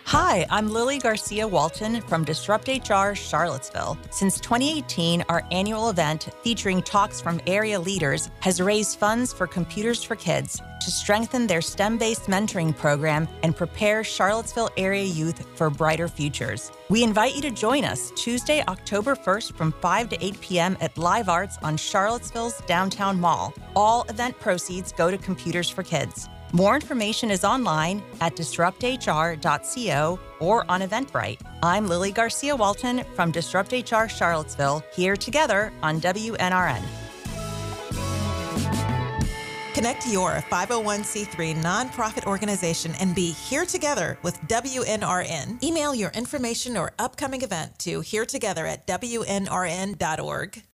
Hi, I'm Lily Garcia Walton from Disrupt HR Charlottesville. Since 2018, our annual event featuring talks from area leaders has raised funds for Computers for Kids to strengthen their STEM-based mentoring program and prepare Charlottesville area youth for brighter futures. We invite you to join us Tuesday, October 1st from 5 to 8 p.m. at Live Arts on Charlottesville's downtown mall. All event proceeds go to Computers for Kids. More information is online at disrupthr.co or on Eventbrite. I'm Lily Garcia Walton from Disrupt HR Charlottesville, here together on WNRN. Connect your 501c3 nonprofit organization and be here together with WNRN. Email your information or upcoming event to heretogether@wnrn.org.